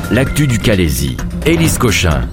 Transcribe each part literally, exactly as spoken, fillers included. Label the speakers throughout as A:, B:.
A: l'actu du Calaisis. Élise Cochin.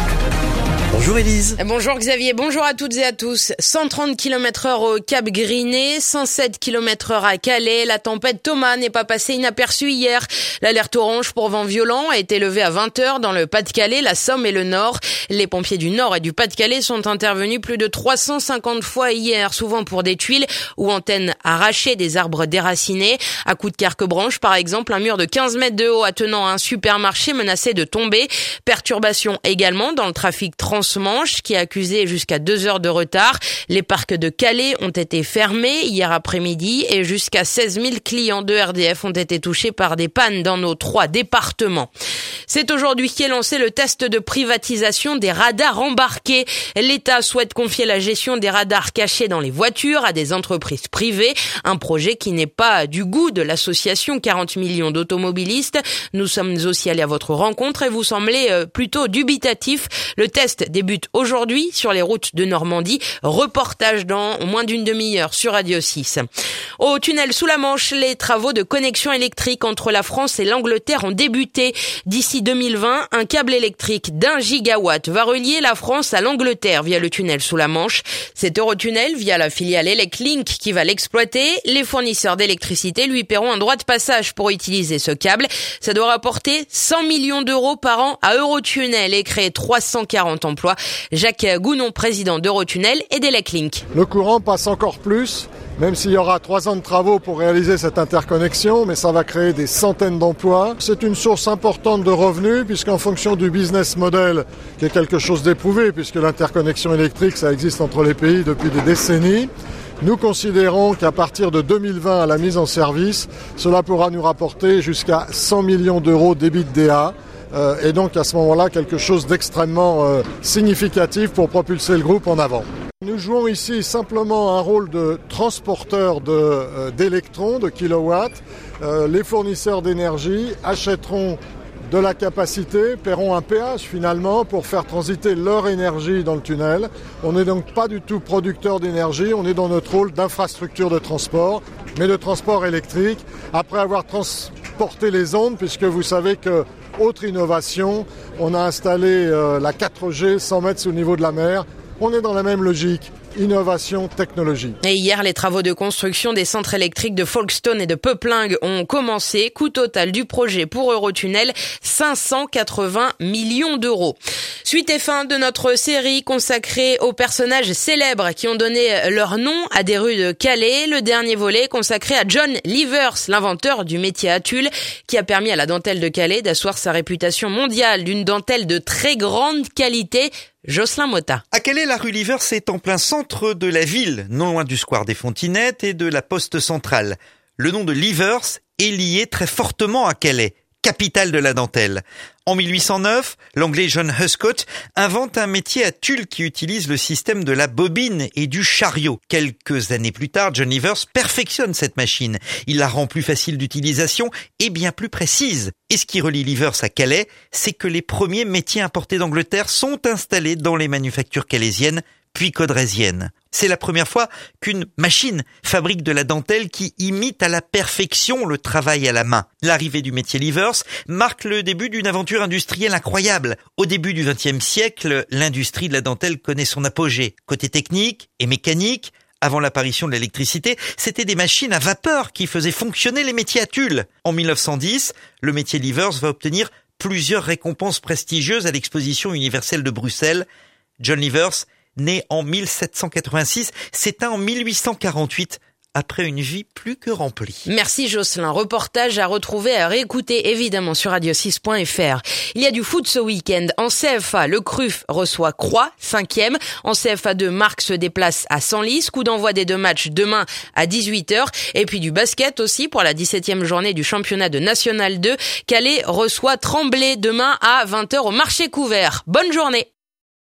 B: Bonjour Élise.
C: Bonjour Xavier, bonjour à toutes et à tous. cent trente kilomètres heure au Cap Griné, cent sept kilomètres heure à Calais. La tempête Thomas n'est pas passée inaperçue hier. L'alerte orange pour vent violent a été levée à vingt heures dans le Pas-de-Calais, la Somme et le Nord. Les pompiers du Nord et du Pas-de-Calais sont intervenus plus de trois cent cinquante fois hier, souvent pour des tuiles ou antennes arrachées, des arbres déracinés. À coups de carque-branche, par exemple, un mur de quinze mètres de haut attenant à un supermarché menacé de tomber. Perturbation également dans le trafic trans Manche qui a accusé jusqu'à deux heures de retard. Les parcs de Calais ont été fermés hier après-midi et jusqu'à seize mille clients de R D F ont été touchés par des pannes dans nos trois départements. C'est aujourd'hui qu'est lancé le test de privatisation des radars embarqués. L'État souhaite confier la gestion des radars cachés dans les voitures à des entreprises privées. Un projet qui n'est pas du goût de l'association quarante millions d'automobilistes. Nous sommes aussi allés à votre rencontre et vous semblez plutôt dubitatif. Le test débute aujourd'hui sur les routes de Normandie. Reportage dans moins d'une demi-heure sur Radio six. Au tunnel sous la Manche, les travaux de connexion électrique entre la France et l'Angleterre ont débuté. D'ici deux mille vingt, un câble électrique d'un gigawatt va relier la France à l'Angleterre via le tunnel sous la Manche. Cet Eurotunnel, via la filiale Eleclink qui va l'exploiter, les fournisseurs d'électricité lui paieront un droit de passage pour utiliser ce câble. Ça doit rapporter cent millions d'euros par an à Eurotunnel et créer trois cent quarante emplois. Jacques Gounon, président d'Eurotunnel et d'Eleclink.
D: Le courant passe encore plus, même s'il y aura trois ans de travaux pour réaliser cette interconnexion, mais ça va créer des centaines d'emplois. C'est une source importante de revenus, puisqu'en fonction du business model, qui est quelque chose d'éprouvé, puisque l'interconnexion électrique, ça existe entre les pays depuis des décennies, nous considérons qu'à partir de deux mille vingt, à la mise en service, cela pourra nous rapporter jusqu'à cent millions d'euros d'EBITDA. Euh, et donc à ce moment-là, quelque chose d'extrêmement euh, significatif pour propulser le groupe en avant. Nous jouons ici simplement un rôle de transporteur de, euh, d'électrons, de kilowatts. Euh, les fournisseurs d'énergie achèteront de la capacité, paieront un péage finalement pour faire transiter leur énergie dans le tunnel. On n'est donc pas du tout producteur d'énergie, on est dans notre rôle d'infrastructure de transport, mais de transport électrique, après avoir transporté les ondes, puisque vous savez que autre innovation, on a installé euh, la quatre G cent mètres sous le niveau de la mer. On est dans la même logique. Innovation, technologie.
C: Et hier, les travaux de construction des centres électriques de Folkestone et de Peuplingue ont commencé. Coût total du projet pour Eurotunnel, cinq cent quatre-vingts millions d'euros. Suite et fin de notre série consacrée aux personnages célèbres qui ont donné leur nom à des rues de Calais. Le dernier volet consacré à John Levers, l'inventeur du métier à tulle, qui a permis à la dentelle de Calais d'asseoir sa réputation mondiale d'une dentelle de très grande qualité. Jocelyn Motta.
B: À Calais, la rue Levers est en plein centre de la ville, non loin du square des Fontinettes et de la poste centrale. Le nom de Levers est lié très fortement à Calais, capitale de la dentelle. En mille huit cent neuf, l'anglais John Huscott invente un métier à tulle qui utilise le système de la bobine et du chariot. Quelques années plus tard, John Levers perfectionne cette machine. Il la rend plus facile d'utilisation et bien plus précise. Et ce qui relie Levers à Calais, c'est que les premiers métiers importés d'Angleterre sont installés dans les manufactures calaisiennes puis codrésiennes. C'est la première fois qu'une machine fabrique de la dentelle qui imite à la perfection le travail à la main. L'arrivée du métier Levers marque le début d'une aventure industrielle incroyable. Au début du vingtième siècle, l'industrie de la dentelle connaît son apogée. Côté technique et mécanique, avant l'apparition de l'électricité, c'était des machines à vapeur qui faisaient fonctionner les métiers à tulle. En mille neuf cent dix, le métier Levers va obtenir plusieurs récompenses prestigieuses à l'exposition universelle de Bruxelles. John Levers, né en mille sept cent quatre-vingt-six, s'éteint en mille huit cent quarante-huit, après une vie plus que remplie.
C: Merci Jocelyn. Reportage à retrouver, à réécouter évidemment sur radio six point f r. Il y a du foot ce week-end. En C F A, le C R U F reçoit Croix, cinquième. En C F A deux, Marc se déplace à Senlis. Coup d'envoi des deux matchs demain à dix-huit heures. Et puis du basket aussi pour la dix-septième journée du championnat de National deux. Calais reçoit Tremblay demain à vingt heures au marché couvert. Bonne journée.